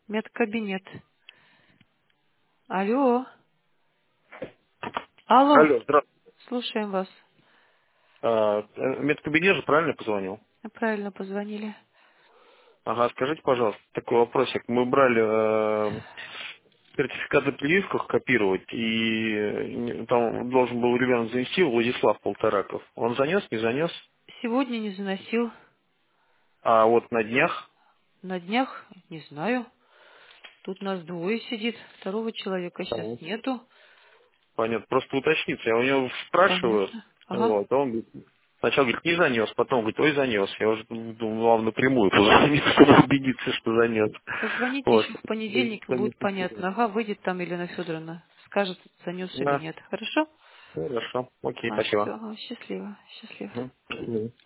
Медкабинет. Алло. Алло. Алло, здравствуйте. Слушаем вас. Медкабинет же правильно позвонил? Правильно позвонили. Ага, скажите, пожалуйста, такой вопросик. Мы брали сертификаты прививках копировать, и там должен был ребенок занести Владислав Полтораков. Он занес, не занес? Сегодня не заносил. А вот на днях, На днях, не знаю. Тут нас двое сидит. Второго человека сейчас понятно, нету. понятно, просто уточниться. Я у него спрашиваю, Понятно. Ага. вот, а он говорит, сначала говорит, не занес, потом говорит, ой, занес. Я уже думал, вам напрямую позвонить, чтобы убедиться, что занес. Позвоните Вот. еще в понедельник, будет понятно. Ага, выйдет там Елена Федоровна. Скажет, занес или Да, нет. Хорошо? хорошо, окей, А, спасибо. все, счастливо, счастливо. Мгм.